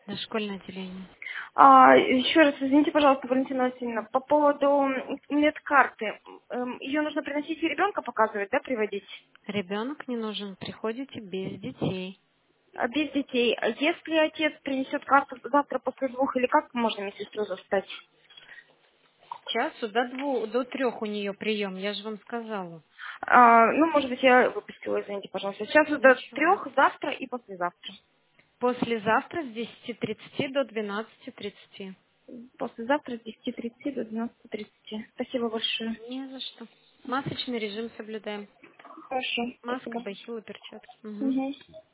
Дошкольное отделение. Еще раз, извините, пожалуйста, Валентина Васильевна, по поводу медкарты. Ее нужно приносить и ребенка показывать, да, приводить? Ребенок не нужен, приходите без детей. Без детей. Если отец принесет карту завтра после 2, или как можно медсестру застать? С часу до 3 у нее прием, я же вам сказала. Ну, может быть, я выпустила, извините, пожалуйста. Сейчас до Ничего. 3, завтра и послезавтра. Послезавтра с 10:30 до 12:30. Послезавтра с 10:30 до 12:30. Спасибо большое. Не за что. Масочный режим соблюдаем. Хорошо, Маска, спасибо. бахилы, перчатки. Мгм. Угу.